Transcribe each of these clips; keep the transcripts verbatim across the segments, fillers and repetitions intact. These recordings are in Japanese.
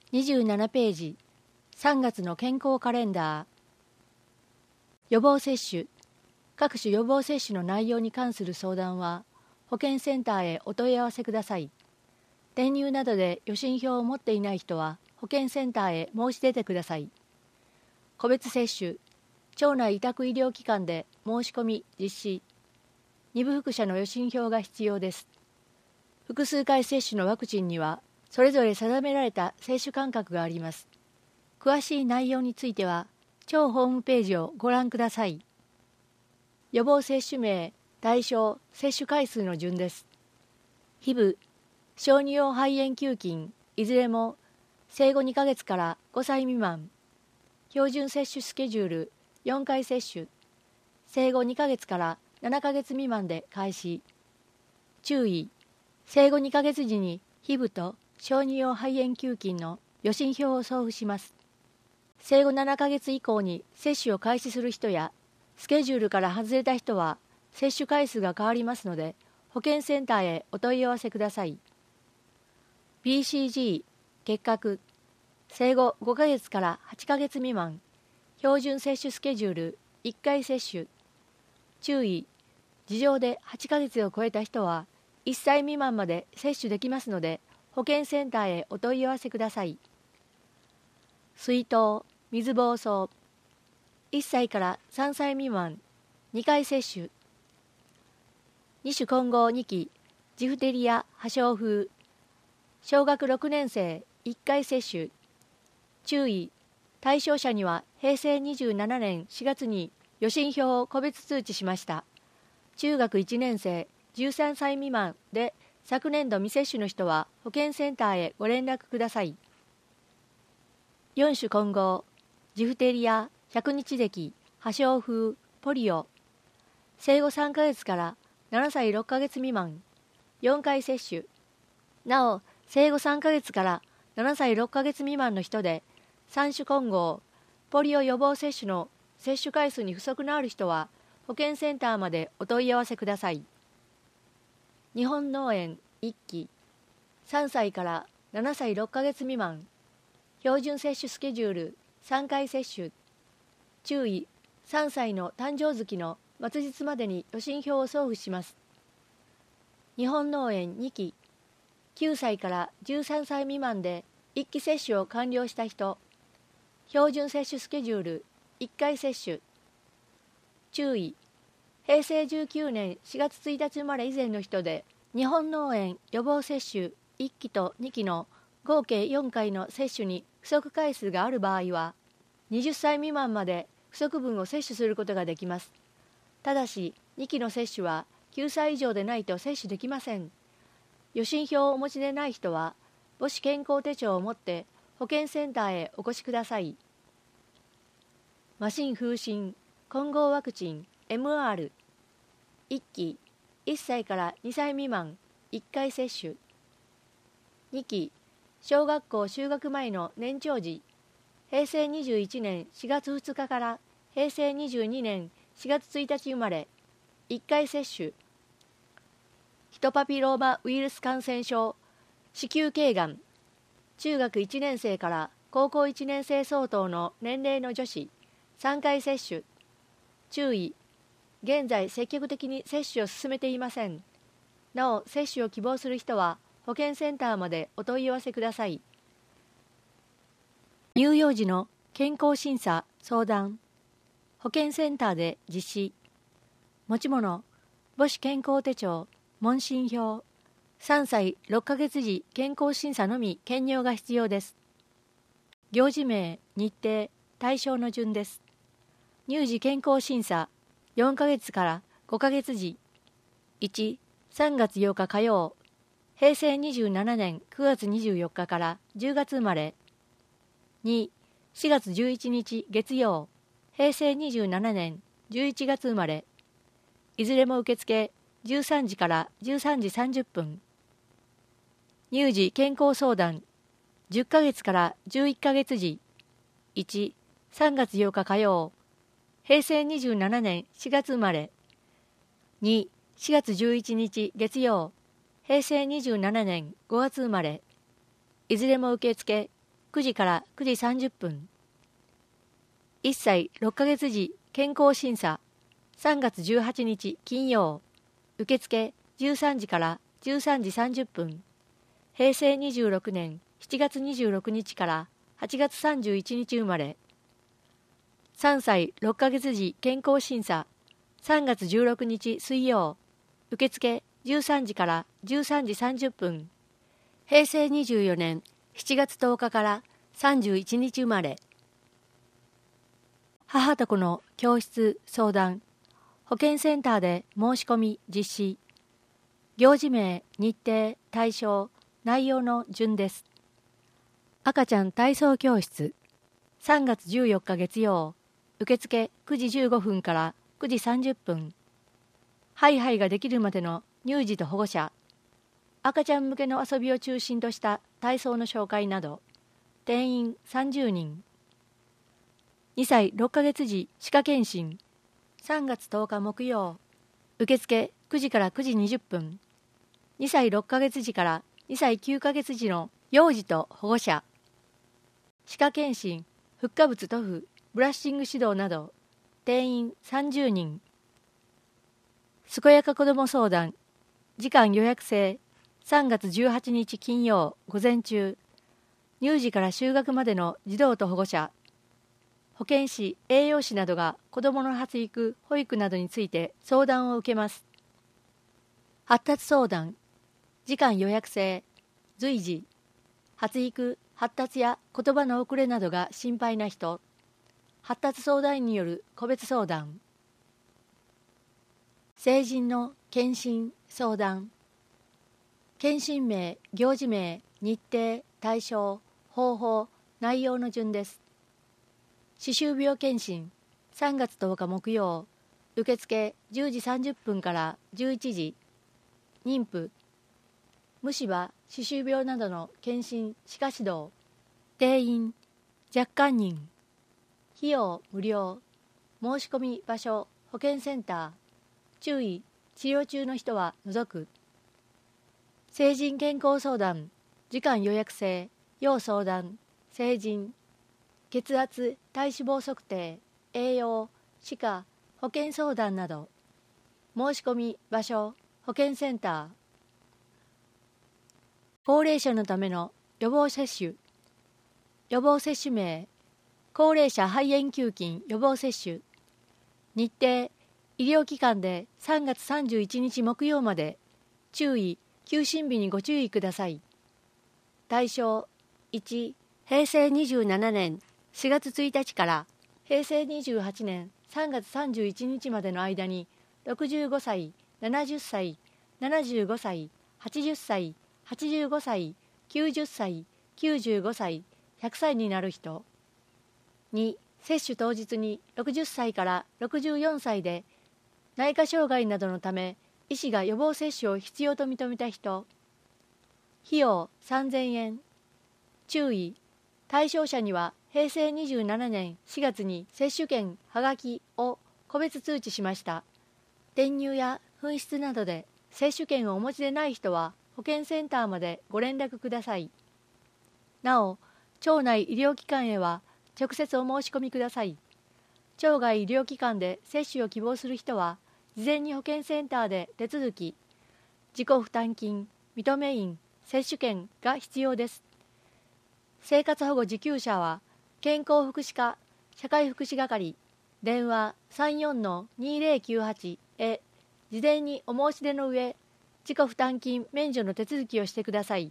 にじゅうななページ、さんがつの健康カレンダー。予防接種。各種予防接種の内容に関する相談は、保健センターへお問い合わせください。転入などで予診票を持っていない人は、保健センターへ申し出てください。個別接種。町内委託医療機関で申し込み実施。二部副者の予診票が必要です。複数回接種のワクチンには、それぞれ定められた接種間隔があります。詳しい内容については、町ホームページをご覧ください。予防接種名、対象、接種回数の順です。ヒブ、小児用肺炎球菌、いずれも生後にかげつからごさい未満。標準接種スケジュール、よんかい接種。生後にかげつからななかげつ未満で開始。注意、生後にかげつ時にヒブと小児用肺炎球菌の予診票を送付します。生後ななかげつ以降に接種を開始する人や、スケジュールから外れた人は接種回数が変わりますので、保健センターへお問い合わせください。ビーシージー、結核、生後ごかげつからはちかげつ未満、標準接種スケジュールいっかい接種。注意、事情ではちかげつを超えた人はいっさい未満まで接種できますので、保健センターへお問い合わせください。水痘、水疱瘡、いっさいからさんさい未満、にかい接種。二種混合にき、ジフテリア、破傷風、小学ろくねんせいいっかい接種。注意、対象者にはへいせいにじゅうななねんしがつに予診票を個別通知しました。中学いちねんせい、じゅうさんさい未満で昨年度未接種の人は保健センターへご連絡ください。よん種混合、ジフテリア、百日咳、破傷風、ポリオ、生後さんかげつからななさいろっかげつ未満、よんかい接種。なお、生後さんかげつからななさいろっかげつ未満の人で、さん種混合、ポリオ予防接種の接種回数に不足のある人は、保健センターまでお問い合わせください。日本脳炎いっき、さんさいからななさいろっかげつ未満、標準接種スケジュールさんかい接種。注意、さんさいの誕生月の末日までに予診票を送付します。日本脳炎にき、きゅうさいからじゅうさんさい未満でいっき接種を完了した人、標準接種スケジュールいっかい接種。注意、へいせいじゅうきゅうねんしがつついたち生まれ以前の人で、日本脳炎予防接種いっきとにきの合計よんかいの接種に不足回数がある場合は、はたち未満まで不足分を接種することができます。ただし、にきの接種はきゅうさい以上でないと接種できません。予診票をお持ちでない人は、母子健康手帳を持って保健センターへお越しください。麻疹風疹、混合ワクチン エムアール、いっき、いっさいからにさい未満、いっかい接種。にき、小学校就学前の年長児、へいせいにじゅういちねんしがつふつかからへいせいにじゅうにねんしがつついたち生まれ、いっかい接種。ヒトパピローマウイルス感染症、子宮頸がん、中学いちねんせいから高校いちねんせい相当の年齢の女子、さんかい接種。注意、現在積極的に接種を進めていません。なお、接種を希望する人は保健センターまでお問い合わせください。乳幼児の健康審査相談、保健センターで実施。持ち物、母子健康手帳、問診票、さんさいろっかげつ時健康審査のみ検尿が必要です。行事名、日程、対象の順です。乳児健康審査、よんかげつからごかげつ時、いち、さんがつようか火曜、へいせいにじゅうななねんくがつにじゅうよっかからじゅうがつ生まれ、に、しがつじゅういちにち月曜、へいせいにじゅうななねんじゅういちがつ生まれ、いずれも受付じゅうさんじからじゅうさんじさんじゅっぷん。乳児健康相談、じゅっかげつからじゅういっかげつ時、いち、さんがつようか火曜、へいせいにじゅうななねんしがつ生まれ、に、しがつじゅういちにち月曜、へいせいにじゅうななねんごがつ生まれ、いずれも受付くじからくじさんじゅっぷん。いっさいろっかげつ時健康審査さんがつじゅうはちにち金曜。受付じゅうさんじからじゅうさんじさんじゅっぷん。へいせいにじゅうろくねんしちがつにじゅうろくにちからはちがつさんじゅういちにち生まれ。さんさいろっかげつ時健康審査さんがつじゅうろくにち水曜。受付じゅうさんじからじゅうさんじさんじゅっぷん。へいせいにじゅうよねんしちがつとおかからさんじゅういちにち生まれ。母と子の教室相談保健センターで申し込み実施。行事名、日程、対象、内容の順です。赤ちゃん体操教室さんがつじゅうよっか月曜。受付くじじゅうごふんからくじさんじゅっぷん。ハイハイができるまでの乳児と保護者。赤ちゃん向けの遊びを中心とした体操の紹介など。定員さんじゅうにん。にさいろっかげつ時歯科検診さんがつとおか木曜。受付くじからくじにじゅっぷん。にさいろっかげつ時からにさいきゅうかげつ時の幼児と保護者。歯科検診、フッ化物塗布、ブラッシング指導など。定員さんじゅうにん。健やか子ども相談時間予約制さんがつじゅうはちにち金曜午前中。乳児から就学までの児童と保護者。保健師、栄養士などが子どもの発育、保育などについて相談を受けます。発達相談時間予約制随時。発育、発達や言葉の遅れなどが心配な人。発達相談員による個別相談。成人の検診相談検診名、行事名、日程、対象、方法、内容の順です。歯周病検診さんがつとおか木曜。受付じゅうじさんじゅっぷんからじゅういちじ。妊婦虫歯、歯周病などの検診、歯科指導。定員若干人。費用無料。申し込み場所保健センター。注意治療中の人は除く。成人健康相談時間予約制要相談成人血圧、体脂肪測定、栄養、歯科、保健相談など。申し込み場所保健センター。高齢者のための予防接種。予防接種名高齢者肺炎球菌予防接種。日程医療機関でさんがつさんじゅういちにち木曜まで。注意休診日にご注意ください。対象いちへいせいにじゅうななねんしがつついたちからへいせいにじゅうはちねんさんがつさんじゅういちにちまでの間にろくじゅうごさい、ななじゅっさい、ななじゅうごさい、はちじゅっさい、はちじゅうごさい、きゅうじゅっさい、きゅうじゅうごさい、ひゃくさいになる人。に接種当日にろくじゅっさいからろくじゅうよんさいで内科障害などのため医師が予防接種を必要と認めた人。費用さんぜんえん。注意対象者にはへいせいにじゅうななねんしがつに接種券はがきを個別通知しました。転入や紛失などで接種券をお持ちでない人は保健センターまでご連絡ください。なお、町内医療機関へは直接お申し込みください。町外医療機関で接種を希望する人は事前に保健センターで手続き、自己負担金、認め印、接種券が必要です。生活保護受給者は健康福祉課社会福祉係電話 さんよんのにぜろきゅうはち へ事前にお申し出の上、自己負担金免除の手続きをしてください。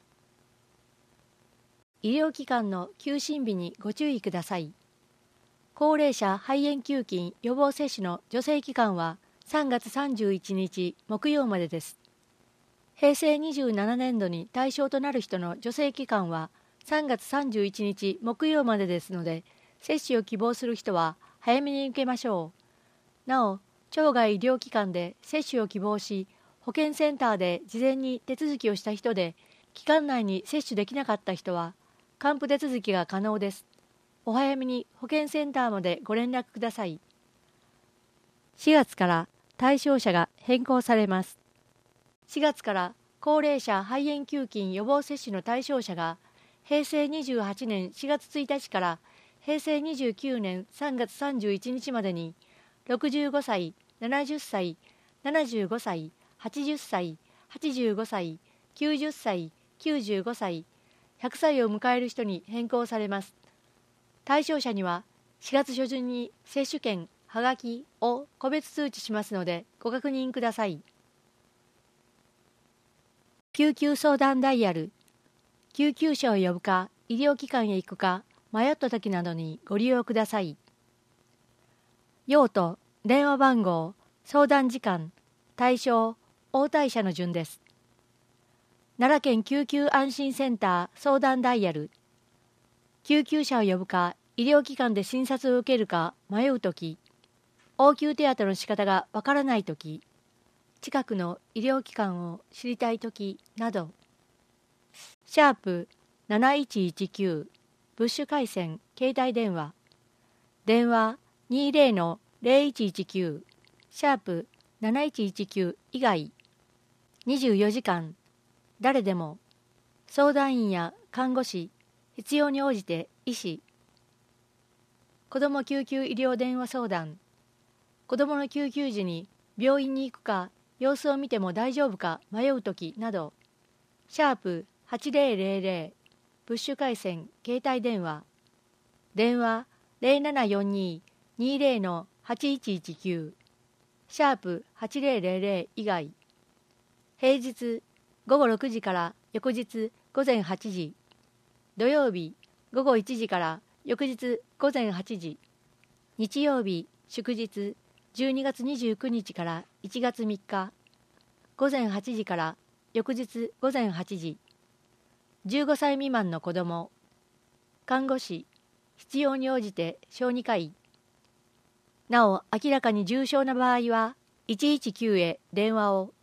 医療機関の休診日にご注意ください。高齢者肺炎球菌予防接種の助成期間はさんがつさんじゅういちにち木曜までです。へいせいにじゅうななねんどに対象となる人の助成期間はさんがつさんじゅういちにち木曜までですので、接種を希望する人は早めに受けましょう。なお、町外医療機関で接種を希望し、保健センターで事前に手続きをした人で、期間内に接種できなかった人は、還付手続きが可能です。お早めに保健センターまでご連絡ください。しがつから対象者が変更されます。しがつから高齢者肺炎球菌予防接種の対象者がへいせいにじゅうはちねんしがつついたちからへいせいにじゅうきゅうねんさんがつさんじゅういちにちまでにろくじゅうごさい、ななじゅっさい、ななじゅうごさい、はちじゅっさい、はちじゅうごさい、きゅうじゅっさい、きゅうじゅうごさい、ひゃくさいを迎える人に変更されます。対象者にはしがつしょじゅんに接種券、はがきを個別通知しますのでご確認ください。救急相談ダイヤル、救急車を呼ぶか医療機関へ行くか迷った時などにご利用ください。用途、電話番号、相談時間、対象、応対者の順です。奈良県救急安心センター相談ダイヤル、救急車を呼ぶか医療機関で診察を受けるか迷うとき、応急手当の仕方がわからないとき、近くの医療機関を知りたいときなど、シャープなないちいちきゅうブッシュ回線携帯電話、電話 にじゅうのゼロいちいちきゅう シャープなないちいちきゅう以外、にじゅうよじかん誰でも、相談員や看護師、必要に応じて医師、子ども救急医療電話相談、子どもの救急時に病院に行くか様子を見ても大丈夫か迷うときなど、シャープはちぜろぜろぜろブッシュ回線携帯電話、電話ゼロななよんに にじゅうのはちいちいちきゅう、シャープはちぜろぜろぜろ以外、平日ごごろくじから翌日ごぜんはちじ、土曜日ごごいちじから翌日ごぜんはちじ、日曜日祝日じゅうにがつにじゅうくにちからいちがつみっか、ごぜんはちじから翌日ごぜんはちじ、じゅうごさい未満の子ども、看護師、必要に応じて小児科医、なお明らかに重症な場合はいちいちきゅうへ電話を。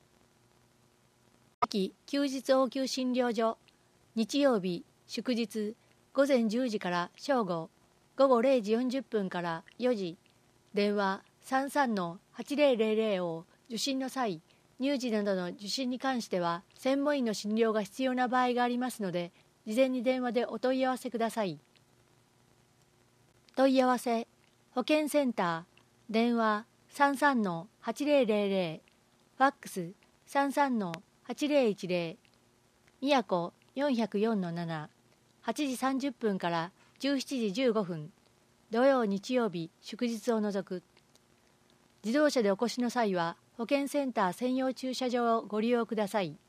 秋休日応急診療所、日曜日祝日ごぜんじゅうじから正午、ごごれいじよんじゅっぷんからよじ、電話 さんさんのはちぜろぜろぜろ を受診の際、乳児などの受診に関しては専門医の診療が必要な場合がありますので、事前に電話でお問い合わせください。問い合わせ、保健センター、電話 さんさんのはちぜろぜろぜろ、ファックス さんさんのはちぜろいちぜろ、宮古 よんぜろよんのなな、はちじさんじゅっぷんからじゅうしちじじゅうごふん、土曜日曜日祝日を除く。自動車でお越しの際は保健センター専用駐車場をご利用ください。